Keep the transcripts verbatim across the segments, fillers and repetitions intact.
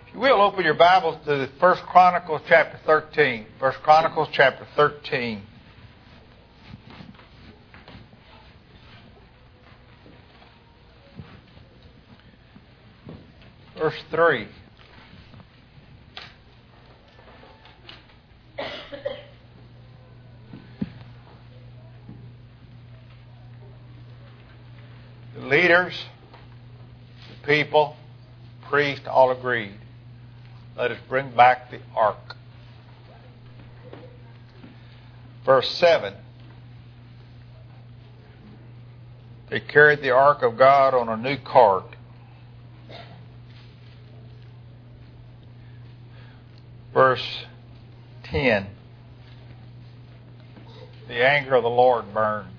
If you will, open your Bibles to the First Chronicles chapter thirteen. First Chronicles chapter thirteen. Verse three. The leaders, the people, priests all agreed. Let us bring back the ark. Verse seven. They carried the ark of God on a new cart. Verse ten. The anger of the Lord burned.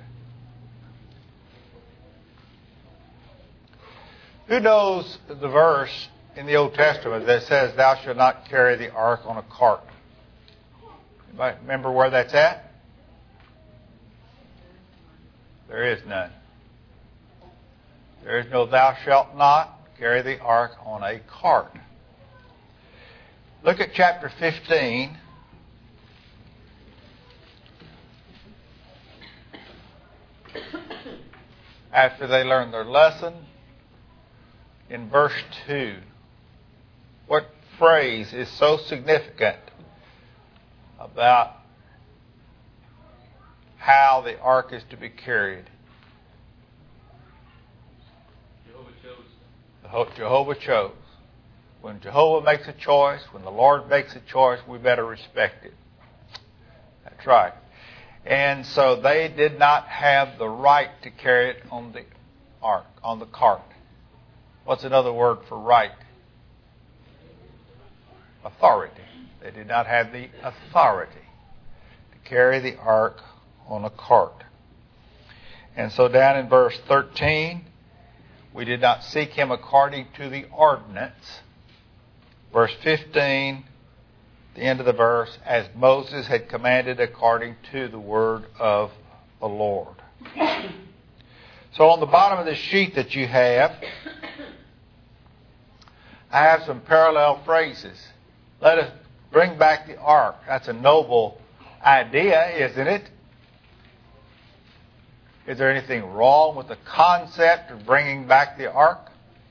Who knows the verse in the Old Testament that says, "Thou shalt not carry the ark on a cart"? Anybody remember where that's at? There is none. There is no "thou shalt not carry the ark on a cart." Look at chapter fifteen. After they learned their lesson, in verse two, what phrase is so significant about how the ark is to be carried? Jehovah chose. The Jehovah chose. When Jehovah makes a choice, when the Lord makes a choice, we better respect it. That's right. And so they did not have the right to carry it on the ark, on the cart. What's another word for right? Authority. They did not have the authority to carry the ark on a cart. And so down in verse thirteen, we did not seek him according to the ordinance. Verse fifteen, the end of the verse, as Moses had commanded according to the word of the Lord. So on the bottom of the sheet that you have, I have some parallel phrases. Let us bring back the ark. That's a noble idea, isn't it? Is there anything wrong with the concept of bringing back the ark?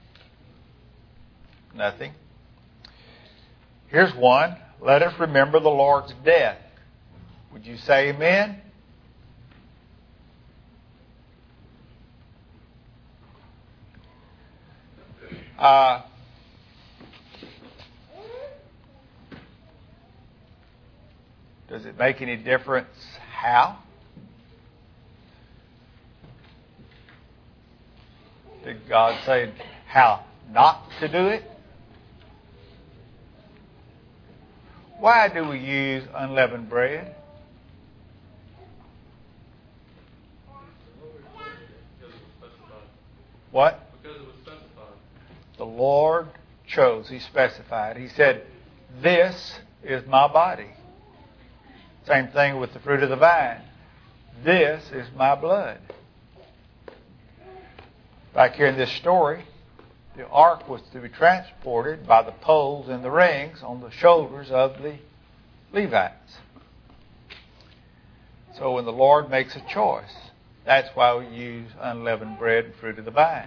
Nothing. Here's one. Let us remember the Lord's death. Would you say amen? Uh, does it make any difference how? Did God say how not to do it? Why do we use unleavened bread? What? Because it was specified. The Lord chose. He specified. He said, "This is my body." Same thing with the fruit of the vine. "This is my blood." Back here in this story, the ark was to be transported by the poles and the rings on the shoulders of the Levites. So when the Lord makes a choice, that's why we use unleavened bread and fruit of the vine.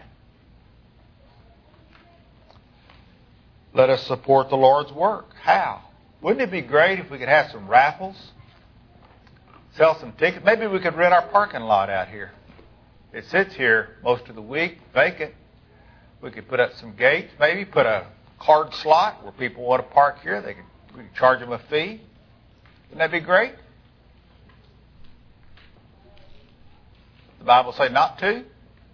Let us support the Lord's work. How? Wouldn't it be great if we could have some raffles? Sell some tickets? Maybe we could rent our parking lot out here. It sits here most of the week, vacant. We could put up some gates, maybe put a card slot where people want to park here. They could, we could charge them a fee. Wouldn't that be great? The Bible say not to?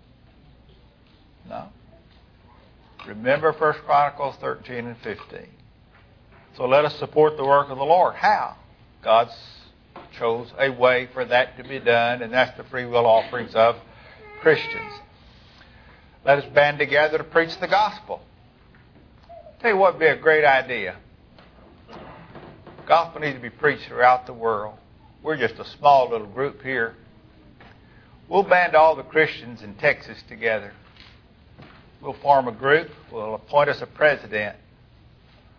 No. Remember First Chronicles thirteen and fifteen. So let us support the work of the Lord. How? God chose a way for that to be done, and that's the free will offerings of Christians. Let us band together to preach the gospel. Tell you what would be a great idea. The gospel needs to be preached throughout the world. We're just a small little group here. We'll band all the Christians in Texas together. We'll form a group. We'll appoint us a president.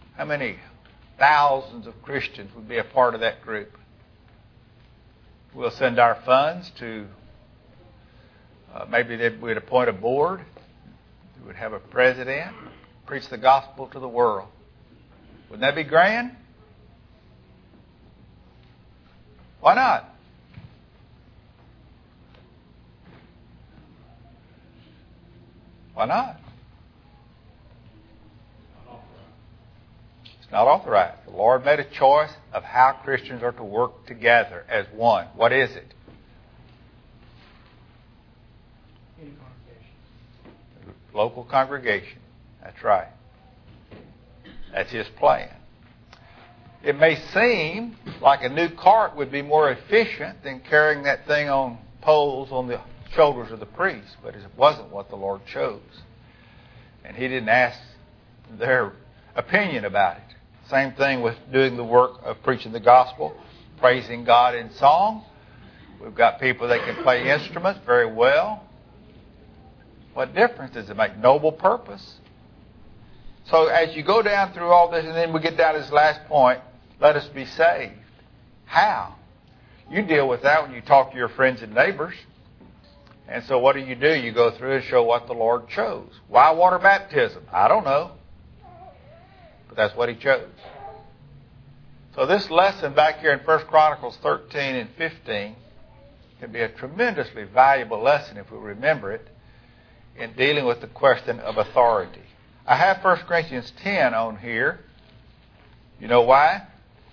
How many thousands of Christians would be a part of that group? We'll send our funds to, uh, maybe we'd appoint a board. We would have a president, preach the gospel to the world. Wouldn't that be grand? Why not? Why not? It's not authorized. The Lord made a choice of how Christians are to work together as one. What is it? Any congregation. Local congregation. That's right. That's His plan. It may seem like a new cart would be more efficient than carrying that thing on poles on the shoulders of the priests, but it wasn't what the Lord chose. And He didn't ask their opinion about it. Same thing with doing the work of preaching the gospel, praising God in song. We've got people that can play instruments very well. What difference does it make? Noble purpose. So as you go down through all this, and then we get down to this last point, let us be saved. How? You deal with that when you talk to your friends and neighbors. And so what do you do? You go through and show what the Lord chose. Why water baptism? I don't know. But that's what He chose. So this lesson back here in First Chronicles thirteen and fifteen can be a tremendously valuable lesson if we remember it in dealing with the question of authority. I have First Corinthians ten on here. You know why?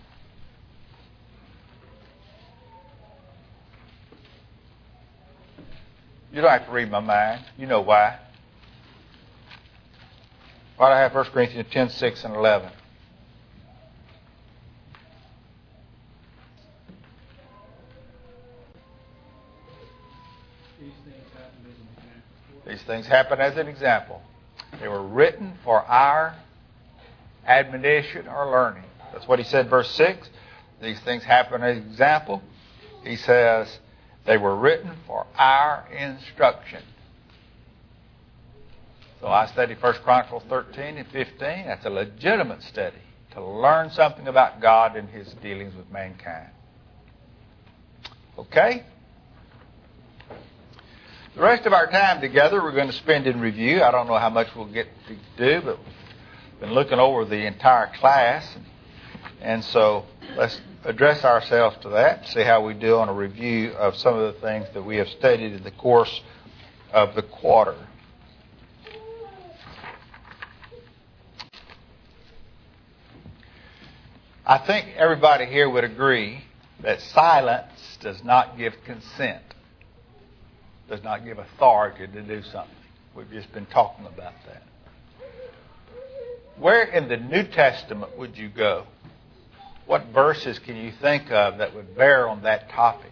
You don't have to read my mind. You know why. Why do I have First Corinthians ten, six, and eleven? These things happen as an example. These things happen as an example. They were written for our admonition or learning. That's what he said, verse six. These things happen as an example. He says, they were written for our instruction. So I studied First Chronicles thirteen and fifteen. That's a legitimate study to learn something about God and His dealings with mankind. Okay? The rest of our time together we're going to spend in review. I don't know how much we'll get to do, but we've been looking over the entire class. And so let's address ourselves to that, see how we do on a review of some of the things that we have studied in the course of the quarter. I think everybody here would agree that silence does not give consent, does not give authority to do something. We've just been talking about that. Where in the New Testament would you go? What verses can you think of that would bear on that topic?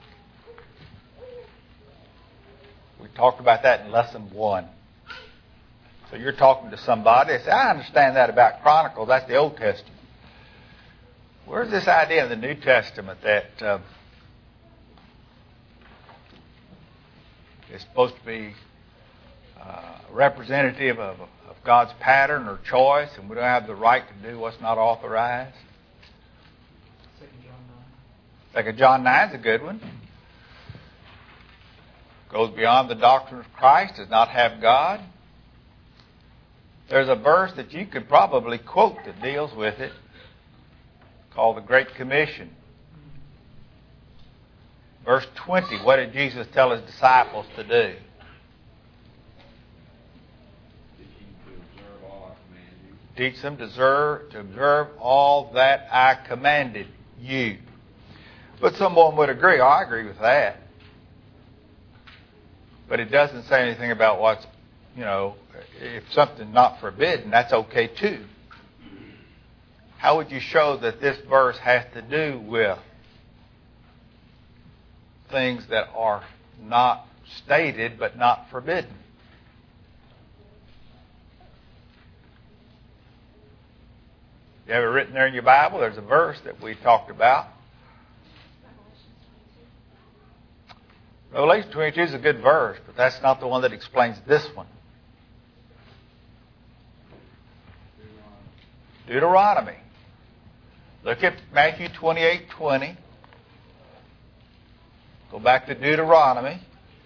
We talked about that in lesson one. So you're talking to somebody and say, I understand that about Chronicles. That's the Old Testament. Where's this idea in the New Testament that uh, is supposed to be uh, representative of, of God's pattern or choice, and we don't have the right to do what's not authorized? Second John nine. Second John nine is a good one. Goes beyond the doctrine of Christ, does not have God. There's a verse that you could probably quote that deals with it, called the Great Commission. Verse twenty, what did Jesus tell His disciples to do? Teach them to observe, to observe all that I commanded you. But someone would agree, oh, I agree with that. But it doesn't say anything about what's, you know, if something's not forbidden, that's okay too. How would you show that this verse has to do with things that are not stated but not forbidden? You have it written there in your Bible? There's a verse that we talked about. Revelation twenty-two is a good verse, but that's not the one that explains this one. Deuteronomy. Look at Matthew twenty-eight twenty. Go back to Deuteronomy.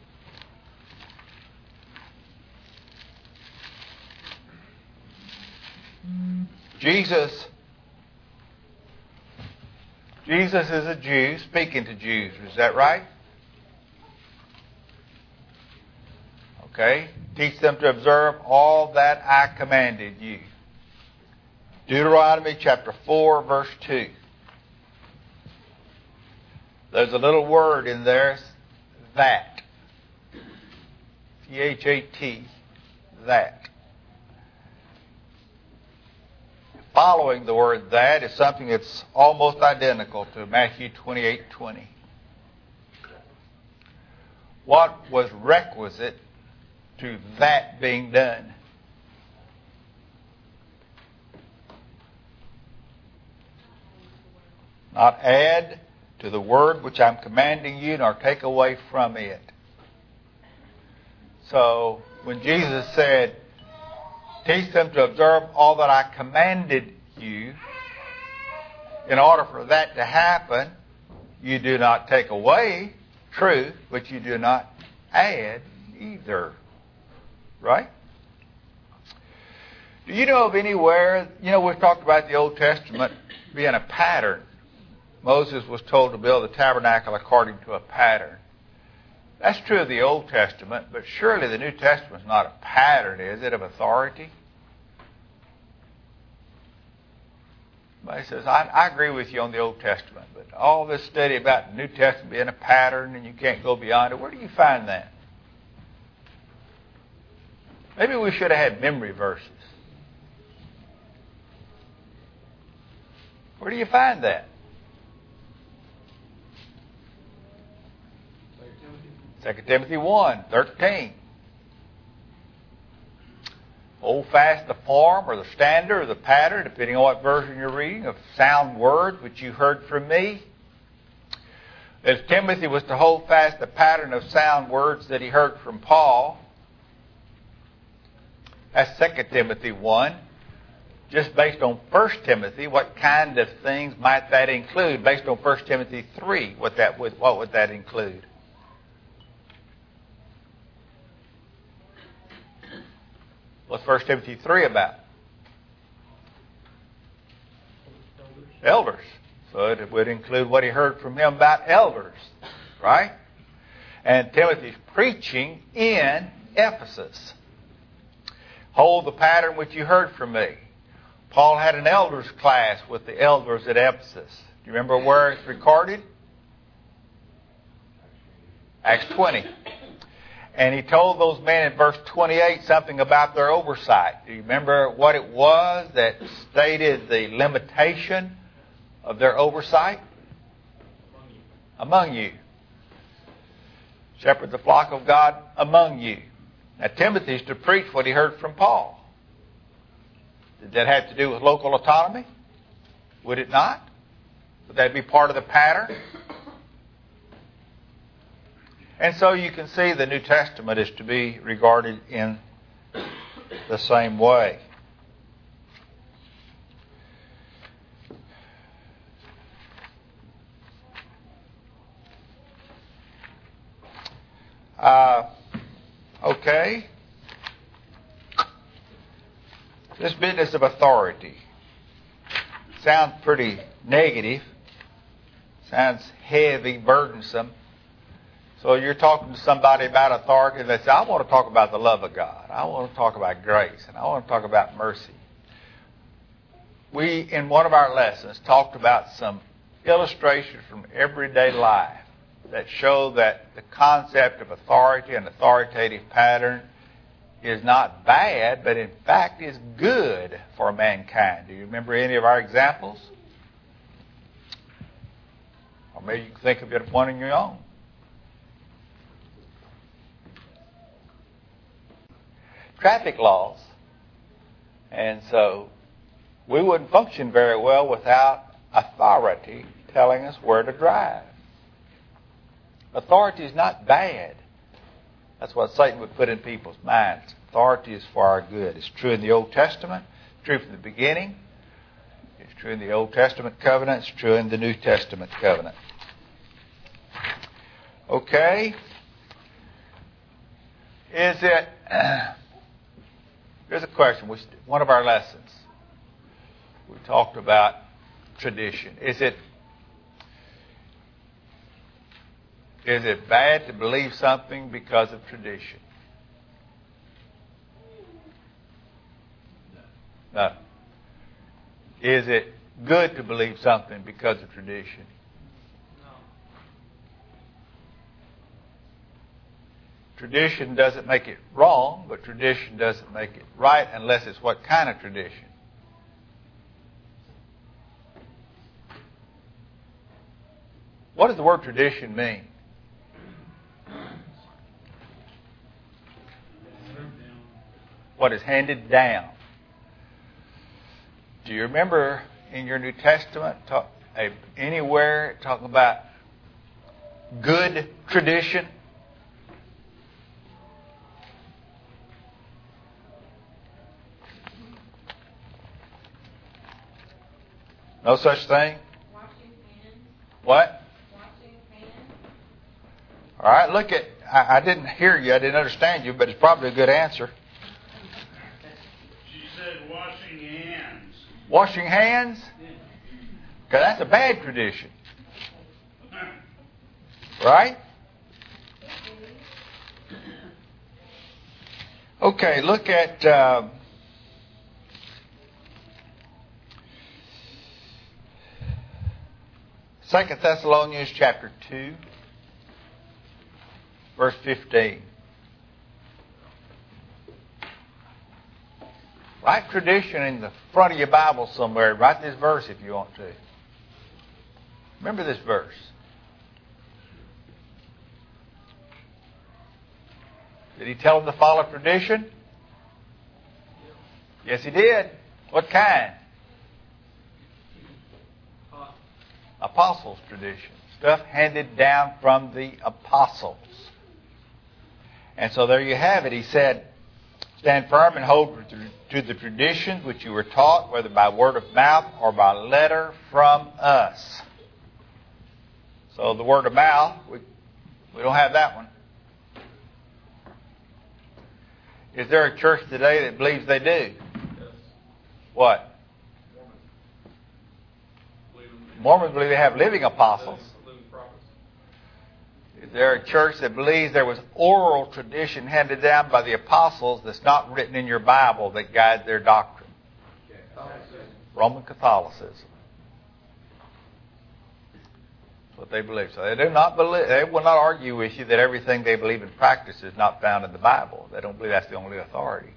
Jesus, Jesus is a Jew speaking to Jews. Is that right? Okay. Teach them to observe all that I commanded you. Deuteronomy chapter four, verse two. There's a little word in there, that. C H A T, that. Following the word that is something that's almost identical to Matthew twenty-eight twenty. What was requisite to that being done? Not add to the word which I'm commanding you, nor take away from it. So, when Jesus said, teach them to observe all that I commanded you, in order for that to happen, you do not take away truth, but you do not add either. Right? Do you know of anywhere, you know, we've talked about the Old Testament being a pattern. Moses was told to build the tabernacle according to a pattern. That's true of the Old Testament, but surely the New Testament is not a pattern, is it, of authority? Somebody says, I, I agree with you on the Old Testament, but all this study about the New Testament being a pattern and you can't go beyond it, where do you find that? Maybe we should have had memory verses. Where do you find that? Second Timothy one, thirteen. Hold fast the form or the standard or the pattern, depending on what version you're reading, of sound words which you heard from me. As Timothy was to hold fast the pattern of sound words that he heard from Paul. That's Second Timothy one. Just based on First Timothy, what kind of things might that include? Based on First Timothy three, what that would, what would that include? What's First Timothy three about? Elders. So it would include what he heard from him about elders, right? And Timothy's preaching in Ephesus. Hold the pattern which you heard from me. Paul had an elders class with the elders at Ephesus. Do you remember where it's recorded? Acts twenty. And he told those men in verse twenty-eight something about their oversight. Do you remember what it was that stated the limitation of their oversight? Among you. Shepherd the flock of God among you. Now Timothy's to preach what he heard from Paul. Did that have to do with local autonomy? Would it not? Would that be part of the pattern? And so you can see the New Testament is to be regarded in the same way. Uh, okay. This business of authority sounds pretty negative. Sounds heavy, burdensome. So you're talking to somebody about authority and they say, I want to talk about the love of God. I want to talk about grace. And I want to talk about mercy. We, in one of our lessons, talked about some illustrations from everyday life that show that the concept of authority and authoritative pattern is not bad, but in fact is good for mankind. Do you remember any of our examples? Or maybe you can think of it one on your own. Traffic laws. And so we wouldn't function very well without authority telling us where to drive. Authority is not bad. That's what Satan would put in people's minds. Authority is for our good. It's true in the Old Testament. It's true from the beginning. It's It's true in the Old Testament covenant. It's true in the New Testament covenant. Okay. Is it... Here's a question. We, one of our lessons, we talked about tradition. Is it is it bad to believe something because of tradition? No. Is it good to believe something because of tradition? No. Tradition doesn't make it wrong, but tradition doesn't make it right unless it's what kind of tradition? What does the word tradition mean? What is handed down. Do you remember in your New Testament talk, uh, anywhere talking about good tradition? No such thing? Washing hands. What? Washing hands. All right, look at, I, I didn't hear you, I didn't understand you, but it's probably a good answer. She said washing hands. Washing hands? Because that's a bad tradition. Right? Okay, look at uh, Second Thessalonians chapter two, verse fifteen. Write tradition in the front of your Bible somewhere. Write this verse if you want to. Remember this verse. Did he tell them to follow tradition? Yes, he did. What kind? Apostles' tradition. Stuff handed down from the apostles. And so there you have it. He said, stand firm and hold to the traditions which you were taught, whether by word of mouth or by letter from us. So the word of mouth, we, we don't have that one. Is there a church today that believes they do? Yes. What? Mormons. Mormons believe they have living apostles. Living prophets. Is there a church that believes there was oral tradition handed down by the apostles that's not written in your Bible that guides their doctrine? Roman Catholicism. That's what they believe. So they do not believe, they will not argue with you that everything they believe and practice is not found in the Bible. They don't believe that's the only authority.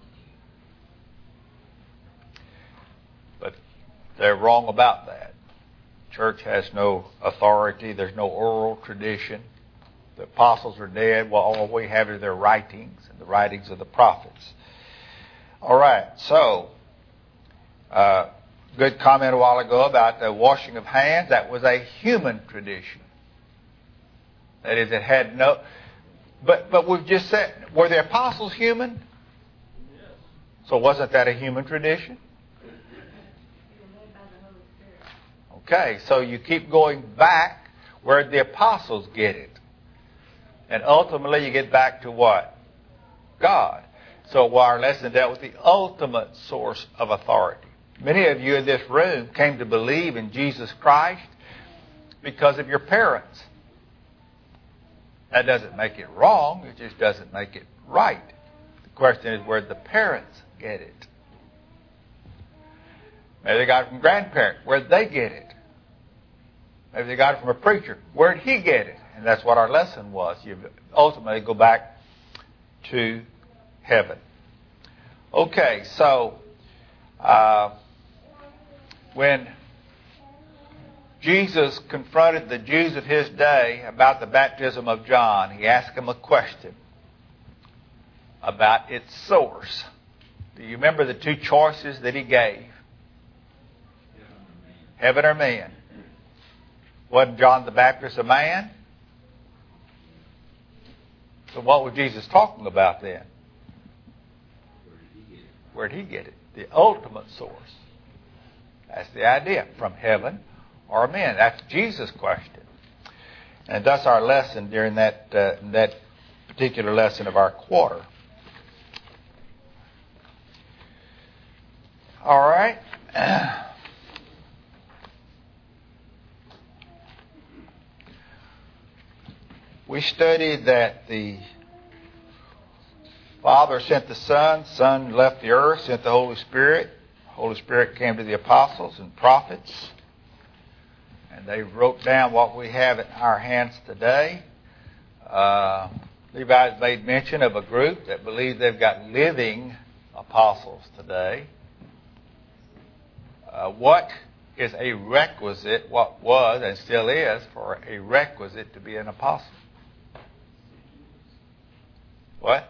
But they're wrong about that. Church has no authority. There's no oral tradition. The apostles are dead. Well, all we have is their writings and the writings of the prophets. All right. So, uh, good comment a while ago about the washing of hands. That was a human tradition. That is, it had no... But but we've just said, were the apostles human? Yes. So wasn't that a human tradition? Okay, so you keep going back where the apostles get it. And ultimately you get back to what? God. So our lesson dealt with the ultimate source of authority. Many of you in this room came to believe in Jesus Christ because of your parents. That doesn't make it wrong. It just doesn't make it right. The question is where the parents get it. Maybe they got it from grandparents. Where'd they get it? Maybe they got it from a preacher. Where'd he get it? And that's what our lesson was. You ultimately go back to heaven. Okay, so uh, when Jesus confronted the Jews of his day about the baptism of John, he asked them a question about its source. Do you remember the two choices that he gave? Heaven or man? Wasn't John the Baptist a man? So what was Jesus talking about then? Where did he get it? The ultimate source. That's the idea. From heaven or men? That's Jesus' question. And that's our lesson during that uh, that particular lesson of our quarter. All right. We studied that the Father sent the Son, Son left the earth, sent the Holy Spirit. Holy Spirit came to the apostles and prophets, and they wrote down what we have in our hands today. Uh, Levi's made mention of a group that believes they've got living apostles today. Uh, what is a requisite, what was and still is, for a requisite to be an apostle? What?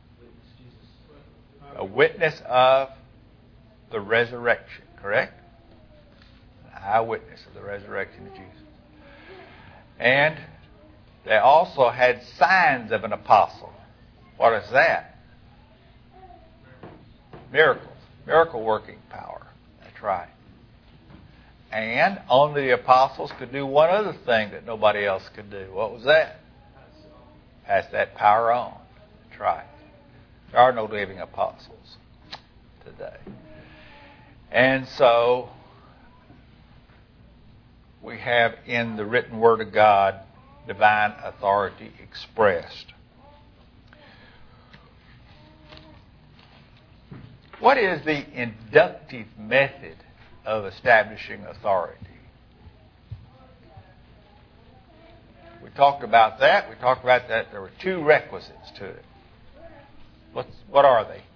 A witness of the resurrection, correct? An eyewitness of the resurrection of Jesus. And they also had signs of an apostle. What is that? Miracles. Miracle working power. That's right. And only the apostles could do one other thing that nobody else could do. What was that? Pass that power on. That's right. There are no living apostles today. And so we have in the written Word of God divine authority expressed. What is the inductive method of establishing authority? We talked about that. We talked about that there were two requisites to it. What's, what are they?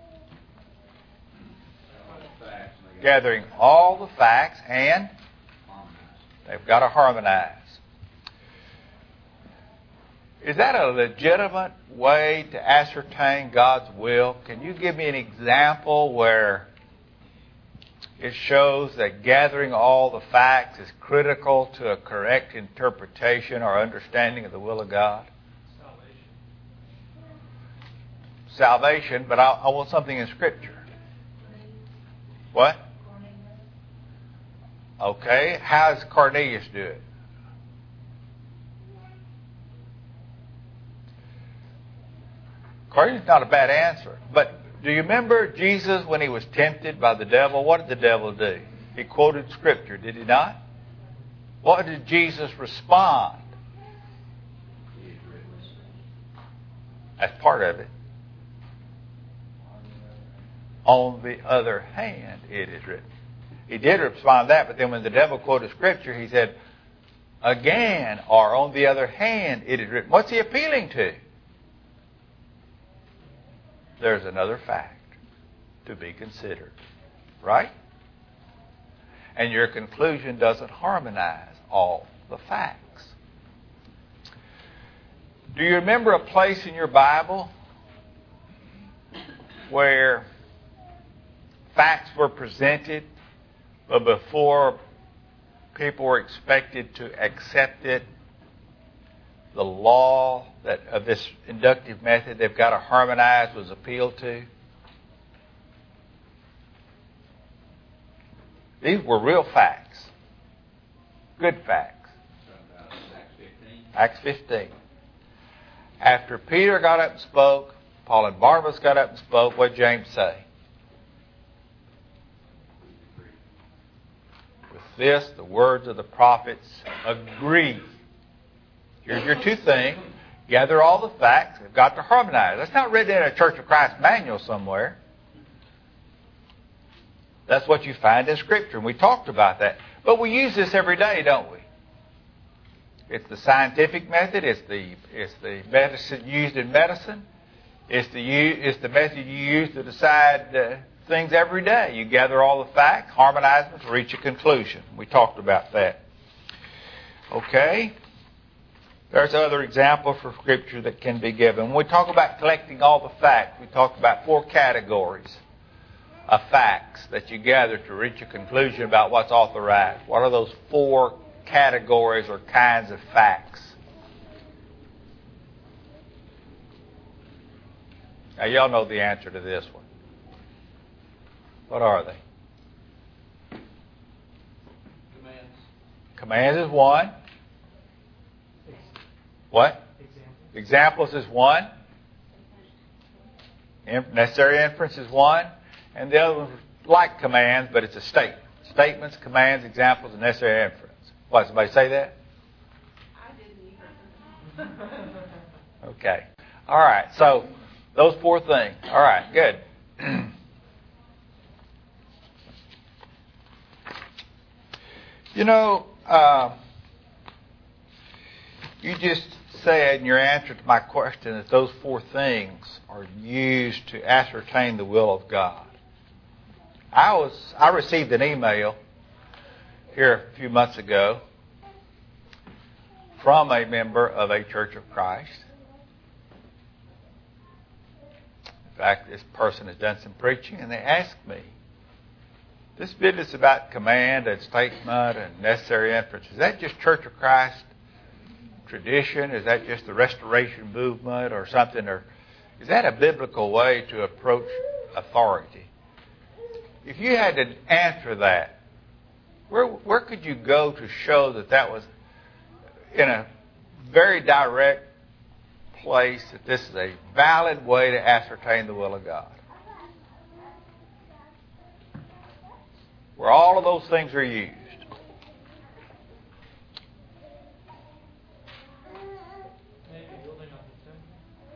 Gathering all the facts and they've got to harmonize. Is that a legitimate way to ascertain God's will? Can you give me an example where it shows that gathering all the facts is critical to a correct interpretation or understanding of the will of God? Salvation. Salvation, but I, I want something in Scripture. What? Okay, how does Cornelius do it? Cornelius is not a bad answer. But do you remember Jesus when he was tempted by the devil? What did the devil do? He quoted Scripture, did he not? What did Jesus respond? That's part of it. On the other hand, it is written. He did respond to that, but then when the devil quoted Scripture, he said, again, or on the other hand, it is written. What's he appealing to? There's another fact to be considered. Right? And your conclusion doesn't harmonize all the facts. Do you remember a place in your Bible where facts were presented, but before people were expected to accept it, the law that of this inductive method they've got to harmonize was appealed to? These were real facts. Good facts. Acts fifteen. After Peter got up and spoke, Paul and Barnabas got up and spoke, what did James say? With this, the words of the prophets agree. Here's your two things. Gather all the facts. They've got to harmonize. That's not written in a Church of Christ manual somewhere. That's what you find in Scripture, and we talked about that. But we use this every day, don't we? It's the scientific method. It's the it's the medicine used in medicine. It's the it's the method you use to decide uh, things every day. You gather all the facts, harmonize them to reach a conclusion. We talked about that. Okay. There's another example for Scripture that can be given. When we talk about collecting all the facts, we talk about four categories of facts that you gather to reach a conclusion about what's authorized. What are those four categories or kinds of facts? Now, y'all know the answer to this one. What are they? Commands is one. Ex- What? Example. Examples is one. In- necessary inference is one. And the other one's like commands, but it's a statement. Statements, commands, examples, and necessary inference. What, somebody say that? I didn't either. Okay. All right. So those four things. All right. Good. You know, uh, you just said in your answer to my question that those four things are used to ascertain the will of God. I was I received an email here a few months ago from a member of a Church of Christ. In fact, this person has done some preaching, and they asked me, this business about command and statement and necessary inference, is that just Church of Christ tradition? Is that just the Restoration movement or something? Or is that a biblical way to approach authority? If you had to answer that, where where could you go to show that that was in a very direct place, that this is a valid way to ascertain the will of God? Where all of those things are used. Maybe building up the temple.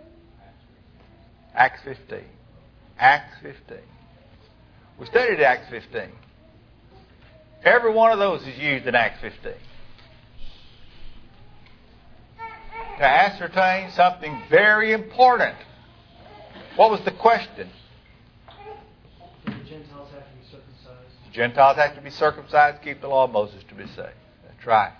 Acts fifteen. Acts fifteen. We studied Acts fifteen. Every one of those is used in Acts fifteen. To ascertain something very important. What was the question? Do the Gentiles have to be circumcised? The Gentiles have to be circumcised, keep the law of Moses to be saved. That's right.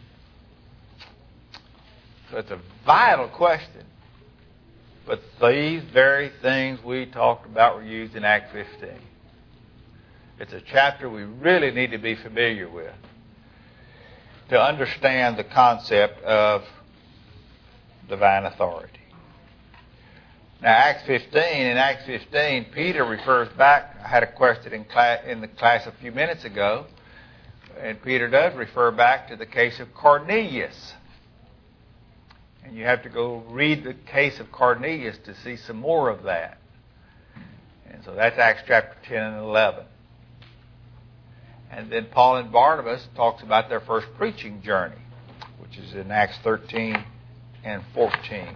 So it's a vital question. But these very things we talked about were used in Acts fifteen. It's a chapter we really need to be familiar with to understand the concept of divine authority. Now, Acts fifteen, in Acts fifteen, Peter refers back. I had a question in, class, in the class a few minutes ago, and Peter does refer back to the case of Cornelius. And you have to go read the case of Cornelius to see some more of that. And so that's Acts chapter ten and eleven. And then Paul and Barnabas talks about their first preaching journey, which is in Acts thirteen and fourteen.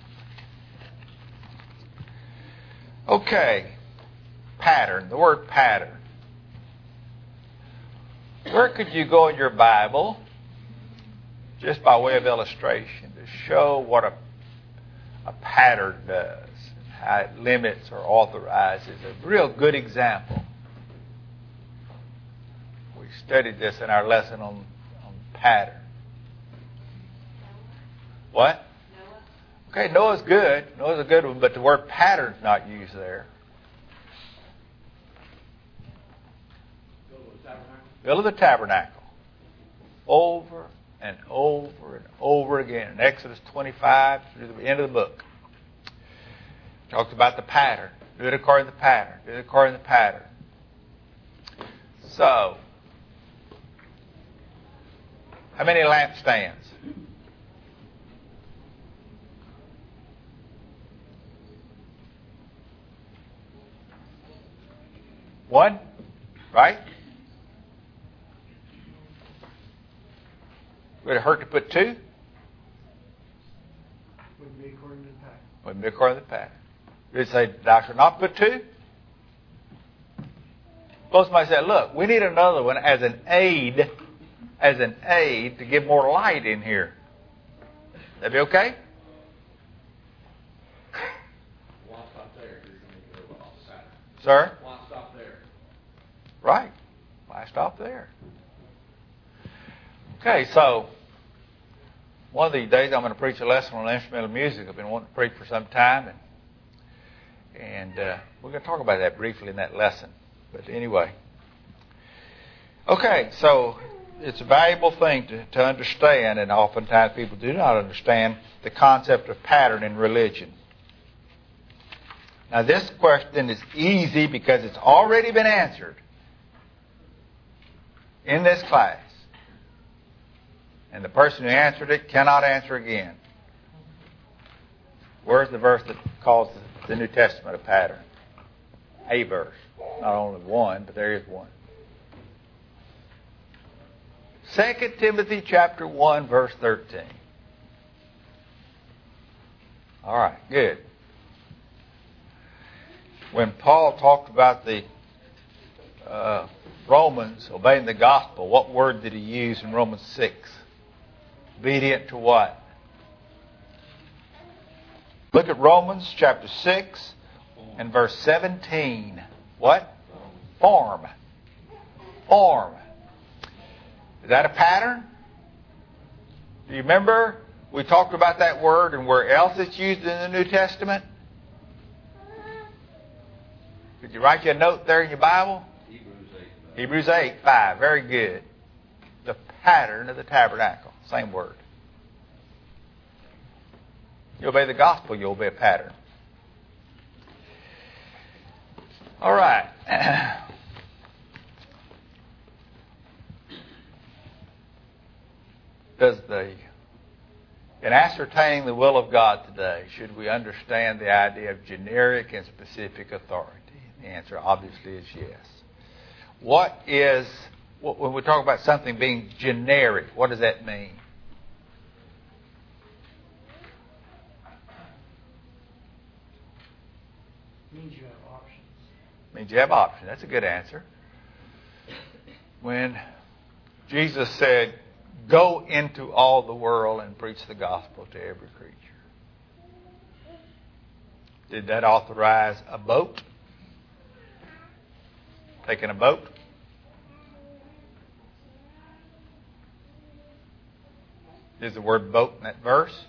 Okay, pattern, the word pattern. Where could you go in your Bible, just by way of illustration, to show what a, a pattern does, how it limits or authorizes? A real good example. We studied this in our lesson on, on pattern. What? Okay, Noah's good. Noah's a good one, but the word pattern's not used there. Build of the tabernacle. Over and over and over again. In Exodus twenty-five through the end of the book. Talks about the pattern. Do it according to the pattern. Do it according to the pattern. So, how many lampstands? One, right? Would it hurt to put two? Wouldn't be according to the pattern. Wouldn't be according to the pattern. Did it say, doctor, not put two? Well, somebody said, look, we need another one as an aid, as an aid to give more light in here. That be okay? Why stop there? You're going to go off Saturday. Sir? Why stop there? Right. Why stop there? Okay, so one of these days I'm going to preach a lesson on instrumental music. I've been wanting to preach for some time, and and uh, we're going to talk about that briefly in that lesson. But anyway, okay, so it's a valuable thing to, to understand, and oftentimes people do not understand the concept of pattern in religion. Now, this question is easy because it's already been answered in this class. And the person who answered it cannot answer again. Where's the verse that calls the New Testament a pattern? A verse. Not only one, but there is one. Second Timothy chapter one, verse thirteen. All right, good. When Paul talked about the uh, Romans obeying the gospel, what word did he use in Romans six? Obedient to what? Look at Romans chapter six and verse seventeen. What? Form. Form. Is that a pattern? Do you remember we talked about that word and where else it's used in the New Testament? Did you write you a note there in your Bible? Hebrews eight. Hebrews eight, five. Very good. The pattern of the tabernacle. Same word. You obey the gospel, you obey a pattern. All right. Does the, in ascertaining the will of God today, should we understand the idea of generic and specific authority? The answer obviously is yes. What is, when we talk about something being generic, what does that mean? Means you have options. Means you have options. That's a good answer. When Jesus said, "Go into all the world and preach the gospel to every creature," did that authorize a boat? Taking a boat? Is the word boat in that verse?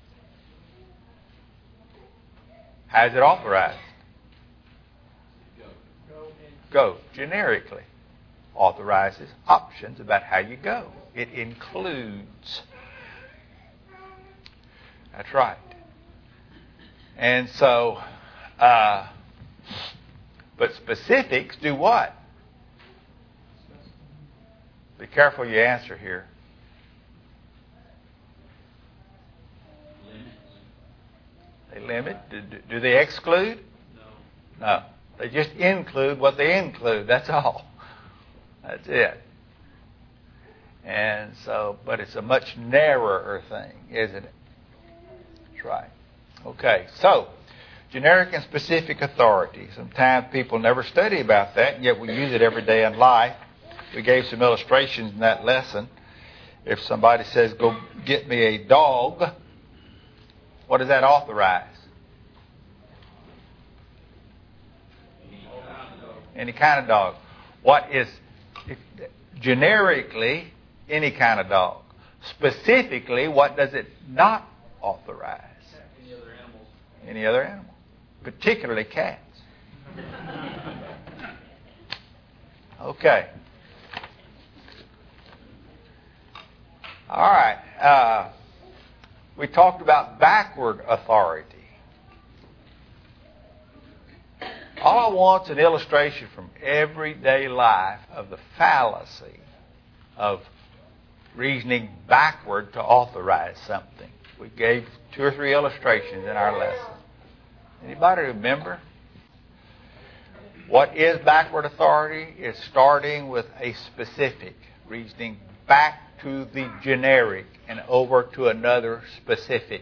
How is it authorized? Go. Generically. Authorizes options about how you go. It includes. That's right. And so, uh, but specifics do what? Be careful you answer here. Limits. They limit. Do, do they exclude? No. No. They just include what they include. That's all. That's it. And so, but it's a much narrower thing, isn't it? That's right. Okay, so generic and specific authority. Sometimes people never study about that, and yet we use it every day in life. We gave some illustrations in that lesson. If somebody says, "Go get me a dog," what does that authorize? Any kind of dog. What is generically any kind of dog? Specifically, what does it not authorize? Any other animals? Any other animal. Particularly cats. Okay. All right. Uh, we talked about backward authority. All I want is an illustration from everyday life of the fallacy of reasoning backward to authorize something. We gave two or three illustrations in our lesson. Anybody remember? What is backward authority? It's starting with a specific, reasoning back to the generic and over to another specific.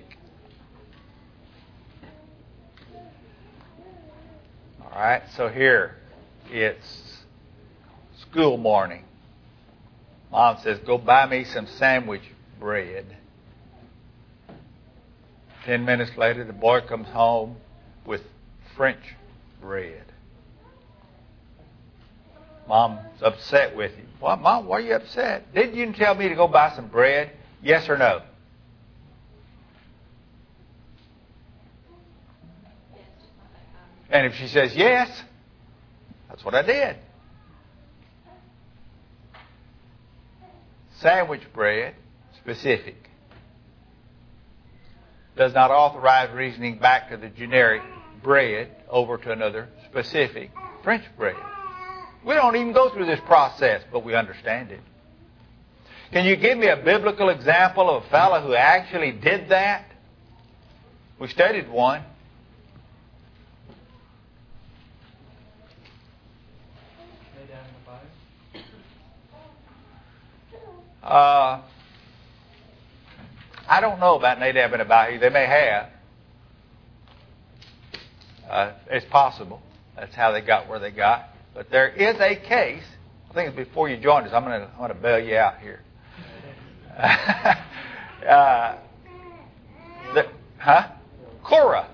All right, so here it's school morning. Mom says, "Go buy me some sandwich bread." Ten minutes later, the boy comes home with French bread. Mom's upset with him. "Well, Mom, why are you upset? Didn't you tell me to go buy some bread? Yes or no?" And if she says yes, that's what I did. Sandwich bread, specific, does not authorize reasoning back to the generic bread over to another specific French bread. We don't even go through this process, but we understand it. Can you give me a biblical example of a fellow who actually did that? We studied one. Nadab and Abihu. Uh, I don't know about Nadab and Abihu. They may have. Uh, it's possible. That's how they got where they got. But there is a case. I think it's before you joined us. I'm going to I'm going to bail you out here. uh, the, huh? Korah.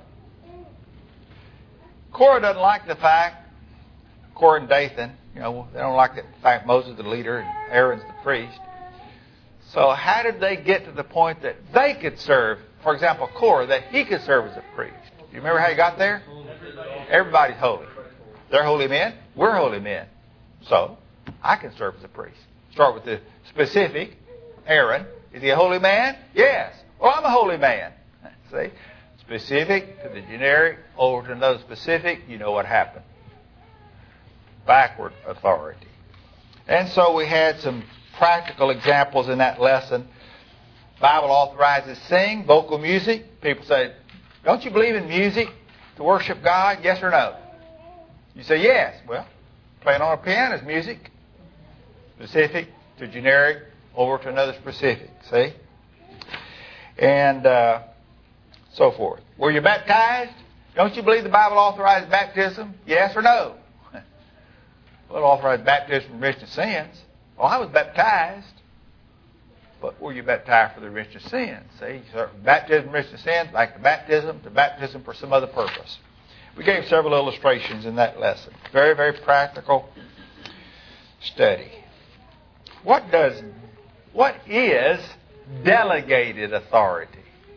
Korah doesn't like the fact. Korah and Dathan, you know, they don't like the fact Moses is the leader and Aaron's the priest. So how did they get to the point that they could serve? For example, Korah, that he could serve as a priest. Do you remember how he got there? Everybody's holy. They're holy men. We're holy men. So I can serve as a priest. Start with the specific. Aaron, is he a holy man? Yes. Well, I'm a holy man. See? Specific to the generic, over to another specific, you know what happened. Backward authority. And so we had some practical examples in that lesson. Bible authorizes sing, vocal music. People say, don't you believe in music to worship God? Yes or no? You say yes. Well, playing on a piano is music. Specific to generic, over to another specific. See? And uh, so forth. Were you baptized? Don't you believe the Bible authorizes baptism? Yes or no? Well, it authorized baptism for remission of sins. Well, I was baptized. But were you baptized for the remission of sins? See? So baptism, remission of sins, back to baptism, to baptism for some other purpose. We gave several illustrations in that lesson. Very, very practical study. What does, what is delegated authority?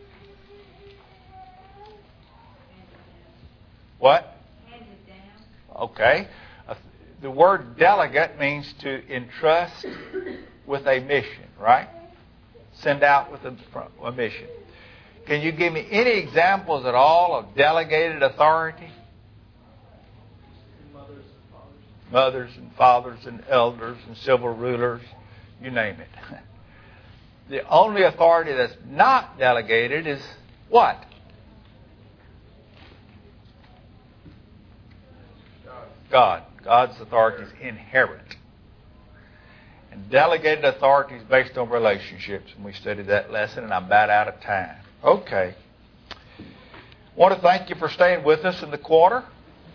What? Handed down. Okay. Uh, the word delegate means to entrust with a mission, right? Send out with a, a mission. Can you give me any examples at all of delegated authority? Mothers and fathers. Mothers and fathers and elders and civil rulers, you name it. The only authority that's not delegated is what? God. God's authority is inherent. And delegated authority is based on relationships. And we studied that lesson, and I'm about out of time. Okay. I want to thank you for staying with us in the quarter.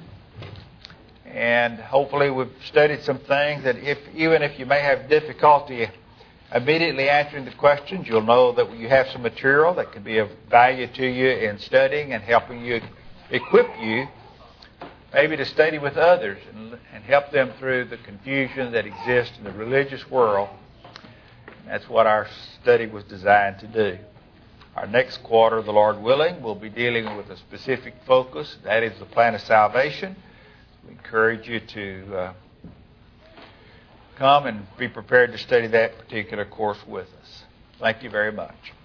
And hopefully we've studied some things that if even if you may have difficulty immediately answering the questions, you'll know that you have some material that can be of value to you in studying and helping you equip you maybe to study with others and, and help them through the confusion that exists in the religious world. That's what our study was designed to do. Our next quarter, the Lord willing, we'll be dealing with a specific focus. That is the plan of salvation. We encourage you to uh, come and be prepared to study that particular course with us. Thank you very much.